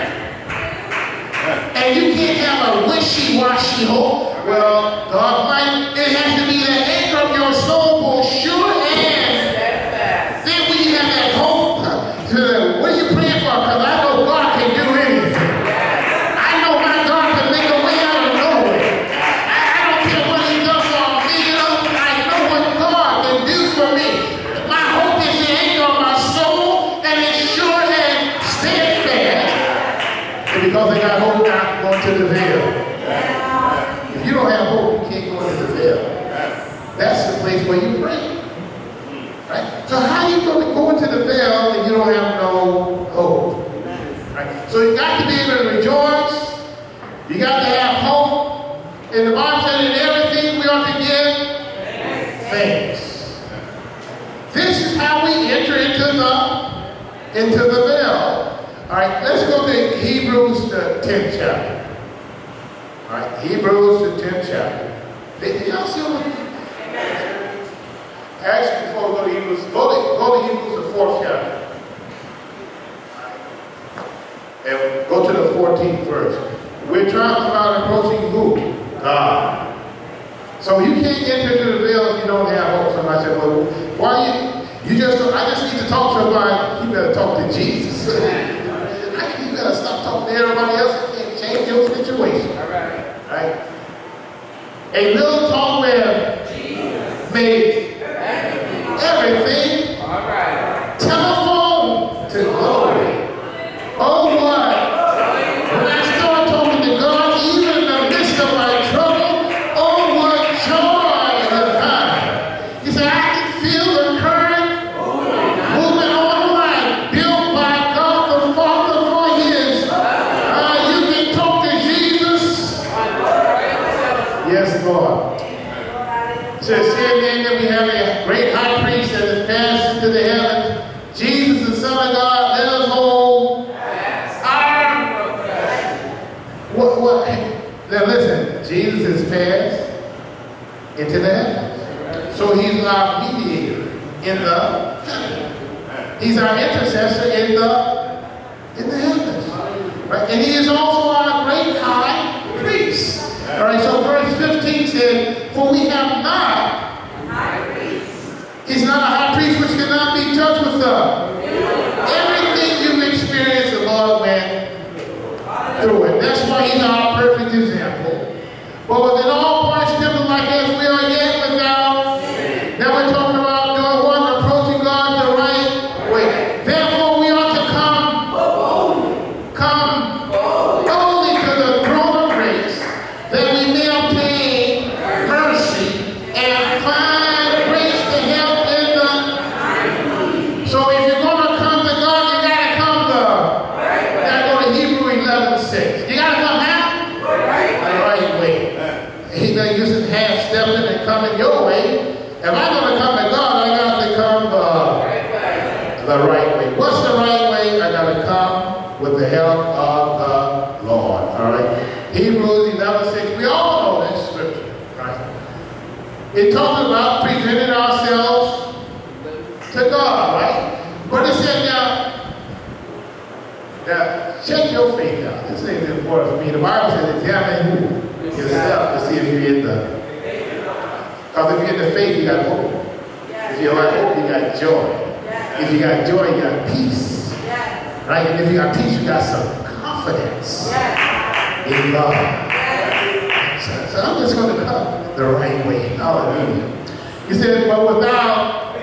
And you can't have a wishy-washy hope. Well, God might, it has to be the anchor of your soul, both sure and then when you have that hope, to, what are you praying for? Because I know God can do anything. I know my God can make a way out of nowhere. I, I don't care what he does for a million others. I know what God can do for me. My hope is the anchor of my soul, and it's sure and steadfast. And because I got hope, I'm going to the veil. If you don't have hope, you can't go into the veil. That's the place where you pray. Right? So how are you going to go into the veil if you don't have no hope? Right? So you got to be able to rejoice. You got to have hope. And the Bible said in everything we ought to give thanks. This is how we enter into the into the veil. All right, let's go to Hebrews the tenth chapter. All right, Hebrews, the tenth chapter. Did y'all see what? Actually, before we go to Hebrews, go to, go to Hebrews, the fourth chapter. And go to the fourteenth verse. We're talking about approaching who? God. So you can't enter into the veil if you don't have hope. Somebody said, well, why you, you just, I just need to talk to somebody. You better talk to Jesus. You better stop talking to everybody else. You can't change your situation. Right? A little talk where Jesus made everything. All right. Telephone to glory. Oh, what? When I start talking to God, even in the midst of my trouble, oh, what joy divine. He said, I can feel the current moving on like built by God the Father for his. Uh, you can talk to Jesus. Yes, Lord. So saying then that we have a great high priest that has passed into the heavens, Jesus, the Son of God, let us hold our. What? What? Now listen, Jesus has passed into the heavens, so he's our mediator in the heavens. He's our intercessor in the in the heavens, right? And he is also our great high priest. All right. So verse fifteen said, For we have not. He's not a high priest which cannot be touched with the. Everything you've experienced, the Lord went through it. That's why he's our perfect example. But within all points, tempted like as we are yet without. Now we're talking about doing what? Approaching God the right way. Therefore, we ought to come, come boldly to the throne of grace, that we may obtain mercy and find grace to help in the. So if you're going to come to God, you got to come the. You got to go to Hebrews eleven six. You got to come how? The right way. He's not using half-stepping and coming your way. If I'm going to come to God, I got to come the, the right way. What's the right way? I got to come with the help of the Lord. All right. Hebrews eleven six. We all know this scripture, right? It talks about presenting ourselves to God, right? But it said now, now check your faith out. This ain't important for me. The Bible says examine who? Yourself to see if you're in the. Because if you're in the faith, you got hope. If you got hope, you got joy. If you got joy, you got peace. Right? And if you got peace, you got some confidence in God. So, so I'm just going to come the right way. Hallelujah. He said, but without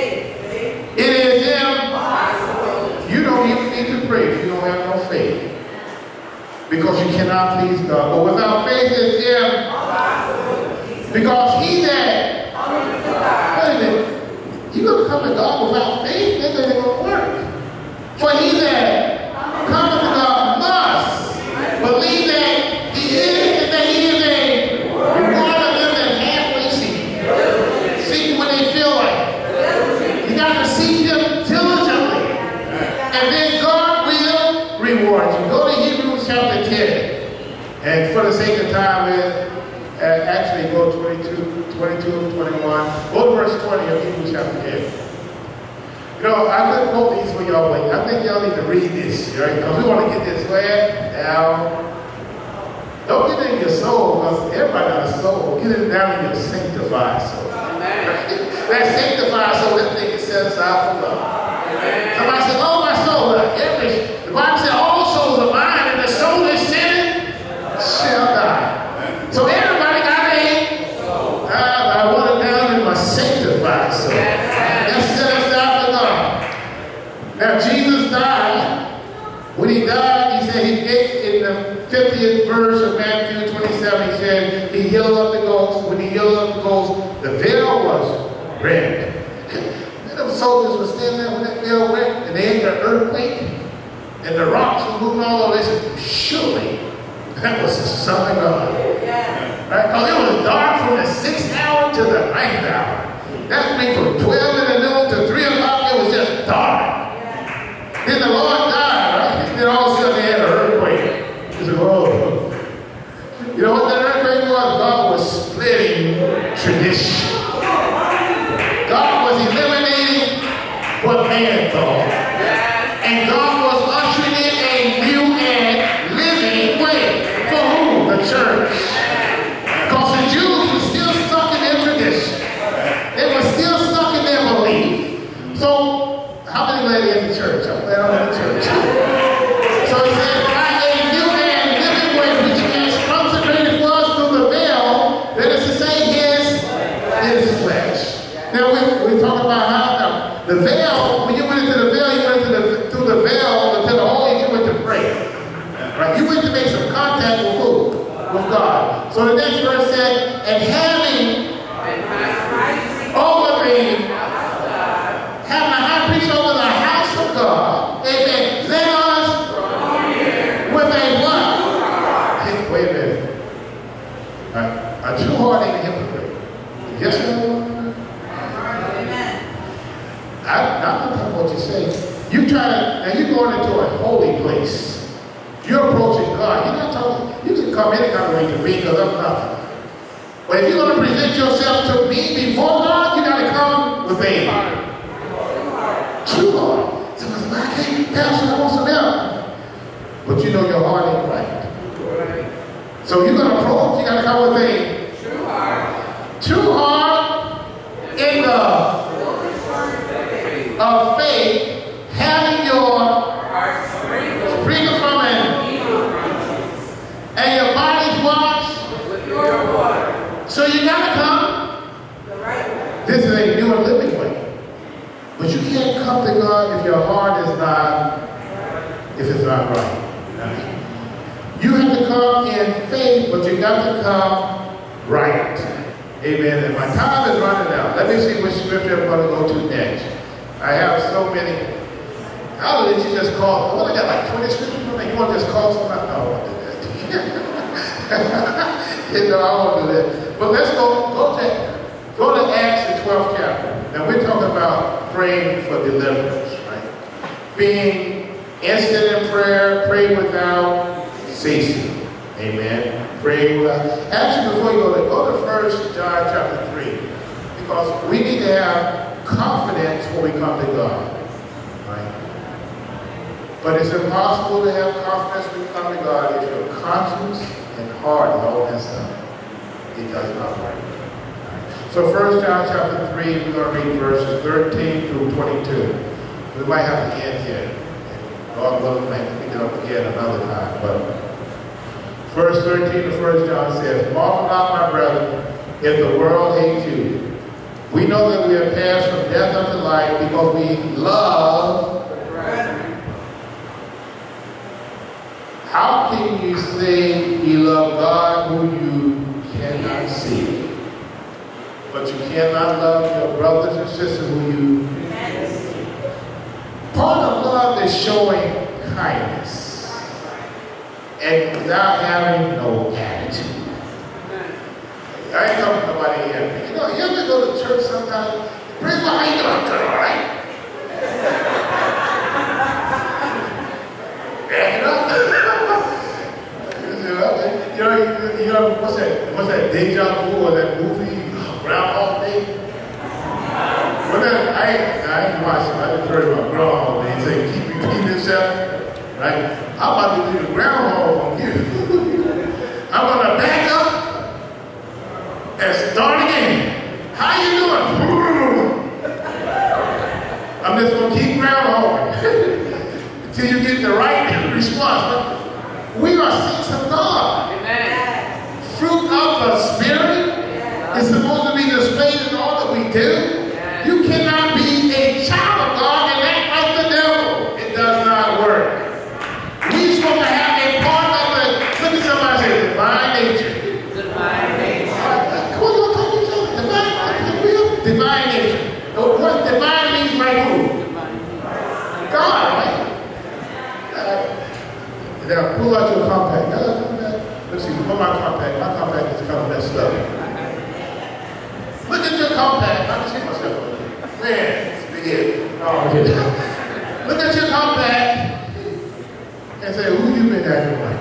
it is impossible. You don't even need to pray if you don't have no faith. Because you cannot please God. But without faith it is impossible. Because he that, wait a minute, you going to come to God without faith? That ain't going to work. For he that cometh to God must believe that he is, and that he is a reward of them that halfway seek. Seek when they feel like it. You got to seek him diligently. And then God will reward you. Go to Hebrews chapter ten. And for the sake of time, we'll uh, actually go twenty-two, twenty-two, twenty-one. Go to verse twenty of Hebrews chapter ten. You know, I could quote these for y'all, but I think y'all need to read this, right? Because we want to get this way down. Don't get it in your soul, because everybody got a soul. Get it down in your sanctified soul. Right? That sanctified soul, that thing is set aside for love. Somebody said, oh, my soul, every, the Bible said all souls are mine, and the soul is sinning shall die. So everybody got a soul. I, I want it down in my sanctified soul. That's set aside for God. Now, Jesus died. When he died, he said he gave in the fiftieth verse of Matthew twenty-seven, he said he healed up the ghost. When he healed up the ghost, the veil was rent. And them soldiers were standing there when that veil rent, and they had the earthquake, and the rocks were moving all over. They said, surely that was the Son of God. Right? Because it was dark from the sixth hour to the ninth hour. That means from twelve in the noon to three o'clock, it was just dark. Then the Lord died, right? Then all of a sudden they had an earthquake. He said, oh. You know what that earthquake was? God was splitting tradition. God was eliminating what man thought. And God was ushering in a new and living way. For who? The church. Because the Jews were still stuck in their tradition. They were still stuck in their belief. So, how many glad in the church? I'm glad I'm in the church. So he said, by a new and living way which he has consecrated for us through the veil, that is to say, his, his flesh. Now, we, we talk about how now, the veil, when you went into the veil, you went into the, through the veil to the holy, you went to pray. Right? You went to make some contact with who? With God. So the next verse said, and having over the having a high priest over the house of God. Amen. Let us with a what? Hey, wait a minute. A, a true heart ain't a hypocrite. Yes or no? I, I'm not talking about what you say. You try to, now you're going into a holy place. You're approaching God. You're not talking, you can come any kind of way to me because I'm nothing. But if you're going to present yourself to me before God, you got to come with a true heart. Somebody says, I can't, Pastor, I want some help. But you know your heart ain't right. So you're going to approach, you got to come with a true heart. True heart in the of faith, having your sprinkled from an and your body's washed with your water. So you gotta come the right way. This is a new and living way. But you can't come to God if your heart is not, if it's not right. You have to come in faith, but you got to come right. Amen. And my time is running out. Let me see which scripture I'm going to go to next. I have so many. How did you just call? Well, I got like twenty scriptures on there. You want to just call somebody? No, I won't do that to you. You know, I won't do that. But let's go, go to, go to Acts, the twelfth chapter. And we're talking about praying for deliverance, right? Being instant in prayer, pray without ceasing. Amen. Pray without. Actually, before you go there, go to First John chapter three. Because we need to have confidence when we come to God. Right? But it's impossible to have confidence when you come to God if your conscience and heart is all messed up. It does not work. Right? So First John chapter three, we're going to read verses thirteen through twenty-two. We might have to end here. God willing, may pick it up again another time. But verse thirteen of First John says, marvel not, my brethren, if the world hates you. We know that we have passed from death unto life because we love the brethren. How can you say you love God who you cannot see? But you cannot love your brothers and sisters who you cannot see. Part of love is showing kindness and without having no attitude. I ain't talking to nobody here. You know, you ever go to church sometimes? Praise God, how you doing? Good, all right? Yeah, you know? you know, you know, what's that? What's that Deja Vu or that movie, Groundhog Day? When that, I ain't, I ain't watching. I just heard about Groundhog Day. He said, keep repeating himself, right? I'm about to do the groundhog on you. I'm gonna back up and start again. How you doing? I'm just going to keep groundhogging until you get the right response. But we are saints of God. Amen. Fruit of the Spirit yeah. is supposed to be displayed in all that we do. Yeah. You cannot be a child of God and act like the devil. It does not work. We're supposed to have a part of the, look at somebody say, divine nature. Divine nature. Divine nature. What divine means right who? God, right? Uh, now pull out your compact. Let's see, pull my compact. My compact is kind of messed up. Look at your compact. I can see myself. Man, it's big head. Oh, okay. Look at your compact and say, who you been acting like?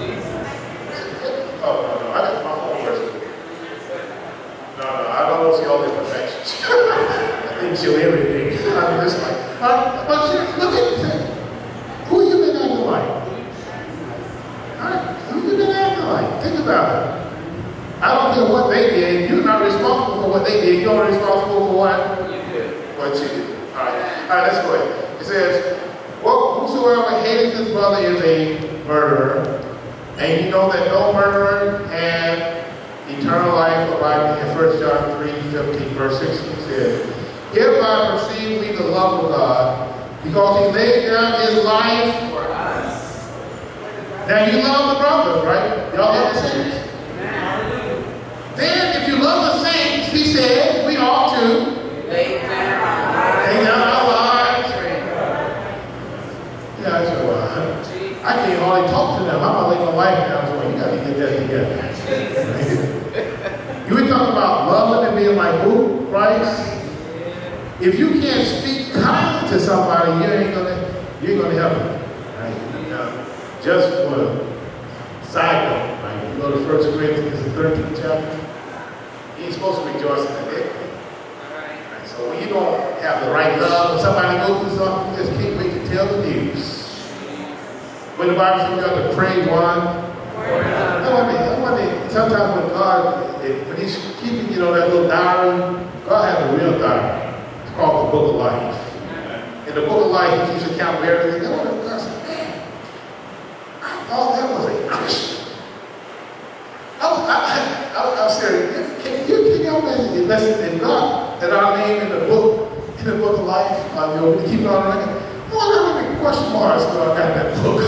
Oh, no, no, I got my phone person. No, no, I don't want to see all the imperfections. I think show everything. I'm just like, uh, but you, look at who you been acting like? Right? Who you been acting like? Think about it. I don't care what they did. You're not responsible for what they did. You're responsible for what? You did. What you did. All right. All right, let's go ahead. It says, well, whosoever hates his brother is a murderer. And you know that no murderer had eternal life abiding in First John three, fifteen, verse sixteen says, hereby perceive we the love of God, because he laid down his life for us. Now you love the brothers, right? Y'all love the saints. Then if you love the saints, he said, we ought to lay down our lives. Lay down our lives. Yeah, I said, well, I can't hardly talk to them. I'm going to lay my life down. So you got to get that together. You were talking about loving and being like who? Christ. If you can't speak kindly to somebody, you ain't gonna, you ain't gonna help them. Right? Now, just for side note, right? You go to First Corinthians, the thirteenth chapter. You ain't supposed to rejoice in the dead. Right? So when you don't have the right love, when somebody goes through something, you just can't wait to tell the news. When the Bible says you got to pray one, I want to, I want to. And sometimes when God, when he's keeping, you know, that little diary, God has a real diary. It's called the Book of Life. In the Book of Life, he keeps account of everything. And God said, man, I thought that was a Christian. I, I, I, I'm serious. Can you, can you imagine, listen, if God had our name in the book, in the Book of Life, uh, you know, we keep it on record, I wonder how many question marks God got in that book.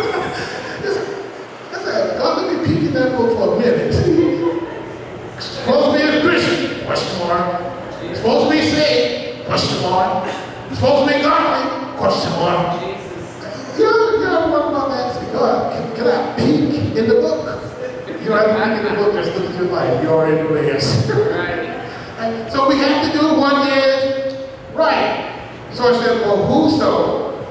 God, let me peek in that book for a minute. Supposed to be a Christian? Question mark. Supposed to be saved? Question mark. Supposed to be godly? Question mark. You know, you know what about that? Say, God, can, can I peek in the book? You don't have to peek in the book, just look at your life. You already know the answer. Right? So we have to do what is right. So it says, well, whoso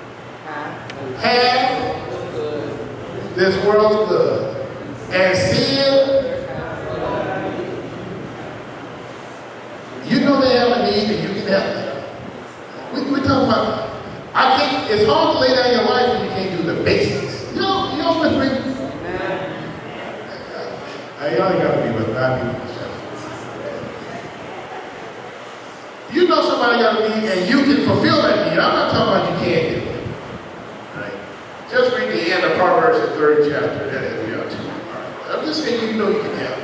have this world's good and seal, you know they have a need and you can help them. We, we're talking about, I can't, it's hard to lay down your life when you can't do the basics. You know, you know, with me. I y'all ain't got to be with five people. You know somebody got a need and you can fulfill that need. I'm not talking about you can't do it. Right? Just read the end of Proverbs, the third chapter. That is, we are too. Right. I'm just saying you know you can help.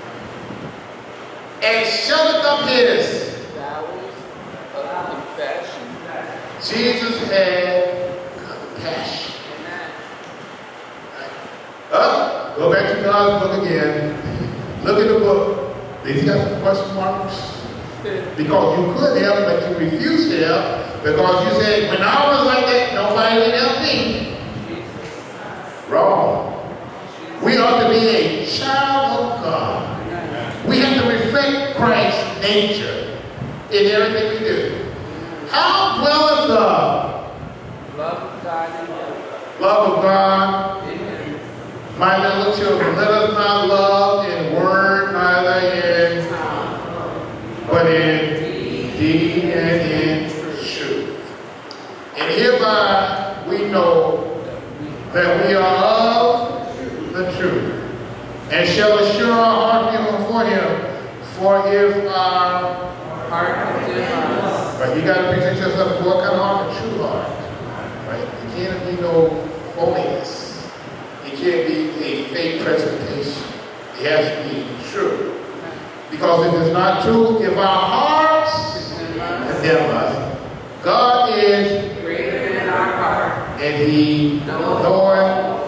And shutteth up his bowels of compassion. Jesus had compassion. Right. Up, go back to God's book again. Look at the book. Did he have some question marks? Because you could help, but you refused to help because you said, when I was like that, nobody would help me. Wrong. We ought to be a child of God. We have to reflect Christ's nature in everything we do. How dwelleth the love of God in you? Love of God. Amen. My little children, let us not love in word, neither in but in deed and in truth. And hereby we know that we are of the truth, and shall assure our heart before him. For if our heart condemn us, right, you got to present yourself for what kind of heart? A true heart, right? It can't be no phoniness. It can't be a fake presentation. It has to be true. Because if it's not true, if our hearts condemn us, God is greater than our heart, and he knoweth.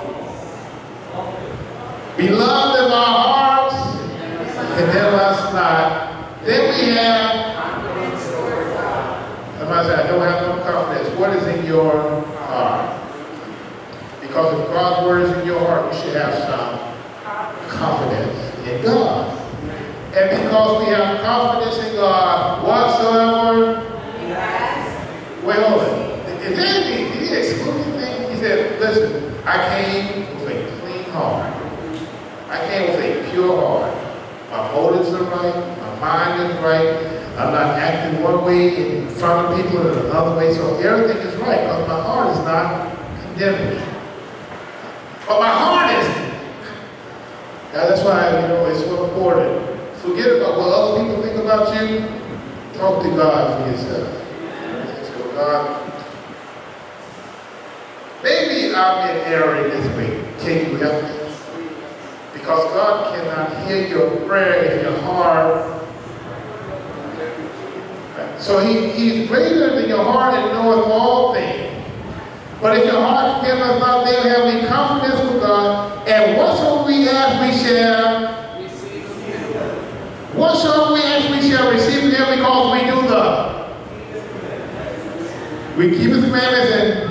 Beloved, if our hearts condemn us not, then we have confidence toward God. Somebody said, I don't have no confidence. What is in your heart? Because if God's word is in your heart, you should have some confidence in God. And because we have confidence in God, whatsoever, yes. Wait, hold on. Is there anything, did he exclude anything? He said, listen, I came with a clean heart. I came with a pure heart. My motives are right. My mind is right. I'm not acting one way in front of people and another way. So everything is right because my heart is not condemning me. But my heart isn't. Now, that's why, you know, it's so important. Forget about what other people think about you. Talk to God for yourself. So God, maybe I'm in error in this way. Can you help me? Because God cannot hear your prayer if your heart. So he, he's greater than your heart and knoweth all things. But if your heart cannot not there, have any confidence with God, and whatsoever we ask, we shall. Whatsoever we ask, we shall receive from him, because we do the. We keep his commandments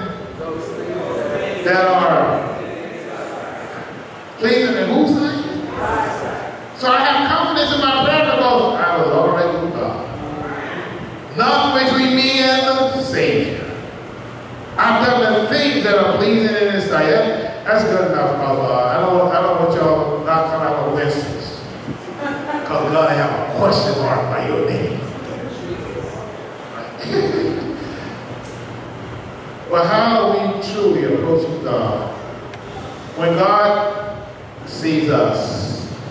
and that are pleasing in whose sight? So I have confidence in my prayer because I was already with God. Nothing between me and the Savior. I've done the things that are pleasing in his sight. That, that's good enough, because uh, I don't I don't want y'all not coming out with Winston's. Because God have a question mark by your name. But how are we truly approaching God? When God sees us,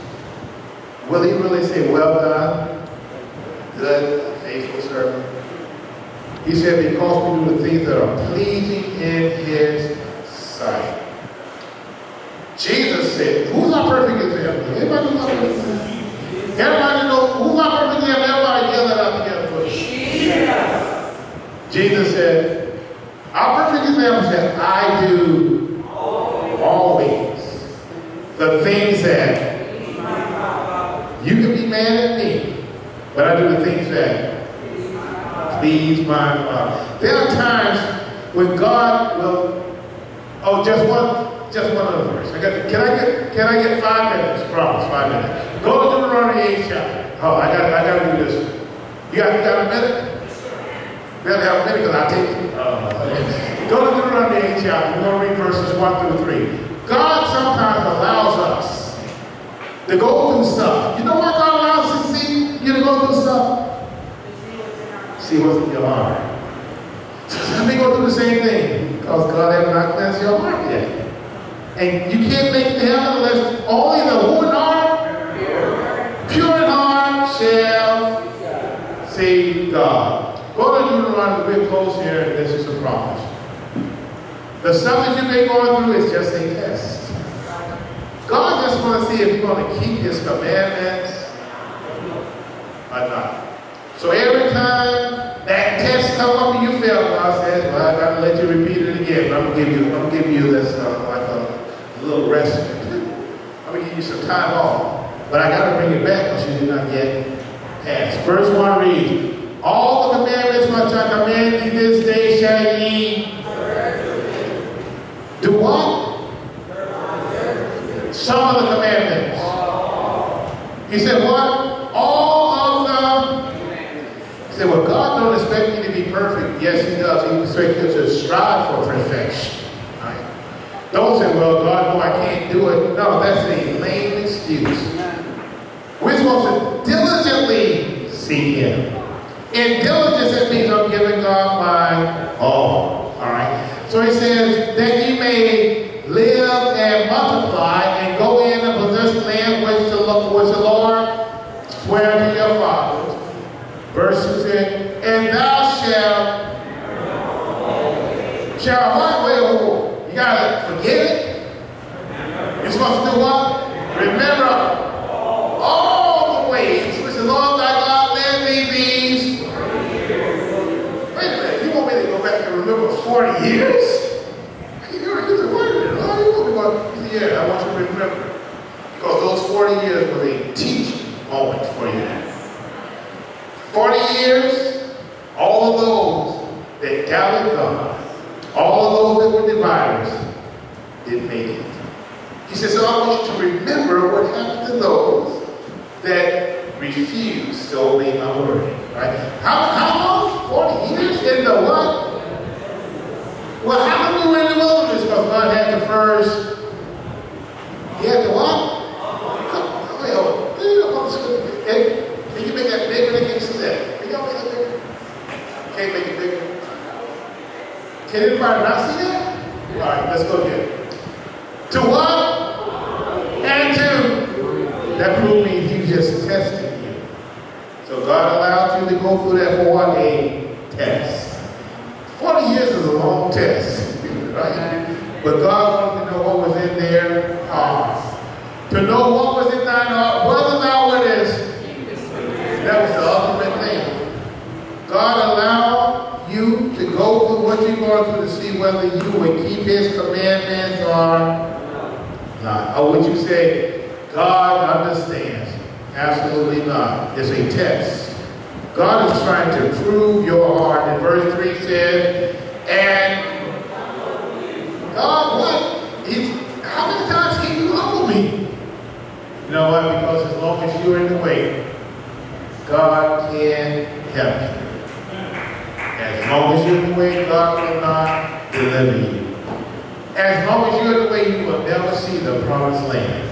will he really say, well done, good, faithful servant? He said, because we do the things that are pleasing in his sight. Jesus said, who's our perfect example? Anybody know our perfect example? Everybody know who's our perfect example? Everybody yell that out together for Jesus. Jesus said, our perfect example said, I do always the things that you can be mad at me, but I do the things that please my Father. There are times when God will, oh, just one, just one other verse. I got, can I get, can I get five minutes? Promise, five minutes. Go to Deuteronomy eighth chapter. Oh, I got, I got to do this. You got, you got a minute? Better have a minute because I'll take it. Uh, okay. Go to Deuteronomy eighth chapter. We're going to read verses one through three. God sometimes allows us to go through stuff. You know why God allows us to see you to go through stuff? See what's in your heart. So let me go through the same thing because God has not cleansed your heart yet. And you can't make it to heaven unless only the who in heart, pure in heart shall see God. Go to Deuteronomy, we're close here, and this is a promise. The stuff that you may go through is just a test. God just wants to see if you're going to keep his commandments or not. So every time that test comes up and you fail, God says, well, I got to let you repeat it again. But I'm going to give you, I'm going to give you this uh, like a, a little respite. I'm going to give you some time off. But I got to bring it back because you did not yet pass. Verse one reads, all the commandments which I command thee this day shall ye do what? Some of the commandments. He said what? All of them. He said, well, God don't expect me to be perfect. Yes, he does. He expects you to strive for perfection. Right? Don't say, well, God, no, I can't do it. No, that's a lame excuse. We're supposed to diligently seek him. In diligence, it means I'm giving God my all. All right? So he says, that ye may live and multiply and go in and possess land which the, which the Lord sware to your fathers. Verse two said, and thou shalt, shall what? Wait, wait, wait. You got to forget it? You're supposed to do what? Remember all the ways which the Lord thy God led thee these. Wait a minute, you want me to go back and remember forty years? Yeah, I want you to remember. Because those forty years was a teaching moment for you. forty years, all of those that doubted God, all of those that were dividers, didn't make it. He says, so I want you to remember what happened to those that refused to obey my word. Right? How, how long? forty years in the what? Well, how come we were in the wilderness? Because God had to first. He had to what? Come, wait, hold on. Hey, can you make that bigger? Can you see that? Can y'all make that bigger? Can't make it bigger. Can anybody not see that? All right, let's go again. To what? And to. That proved means he was just testing you. So God allowed you to go through that for what? A test. forty years is a long test, right? But God wanted to know what was in their heart. To know what was in thine heart, whether thou wouldest. That was the ultimate thing. God allowed you to go through what you're going through to see whether you would keep his commandments or not. Or would you say, God understands? Absolutely not. It's a test. God is trying to prove your heart. And verse three says, and God, what? He's, how many times can you humble me? You know what? Because as long as you're in the way, God can help you. As long as you're in the way, God will not deliver you. As long as you're in the way, you will never see the promised land.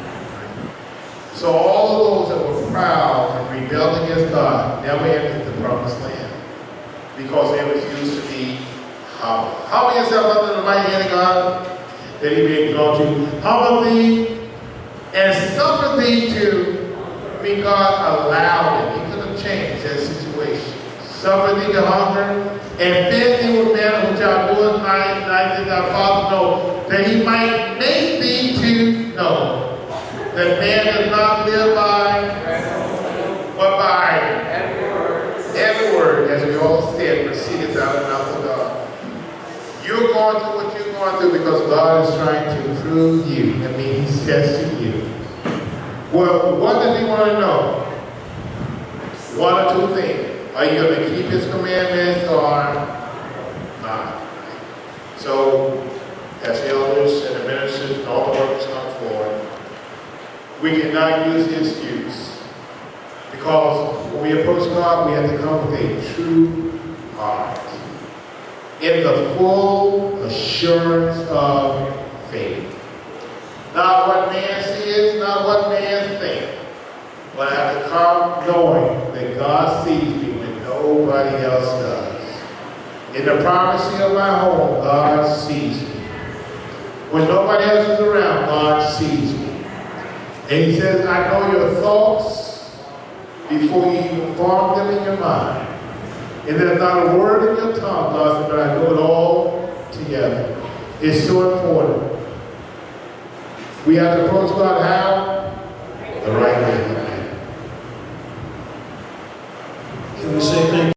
So all of those that were proud and rebelled against God never entered the promised land because they refused to be humble. Humble yourself under the right hand of God, that he may exalt you. Humble thee and suffer thee to Maybe God allowed it. He could have changed that situation. Suffer thee to hunger, and fed thee with manna which thou doest not, not did thy father know, that he might make thee to know that man does not live by, but by every word, every word, as we all said, proceedeth out of the mouth of God. You're going through what you're going through because God is trying to prove you. I mean, He's testing you. Well, what does He want to know? One or two things. Are you going to keep His commandments or not? So, as elders and the ministers and all the workers come forward, we cannot use the excuse. Because when we approach God, we have to come with a true heart. In the full assurance of faith. Not what man sees, not what man thinks. But I have to come knowing that God sees me when nobody else does. In the privacy of my home, God sees me. When nobody else is around, God sees me. And He says, I know your thoughts before you even form them in your mind. And there's not a word in your tongue, God said, but I know it all together. It's so important. We have to approach God how? The right way. Can we say thank you?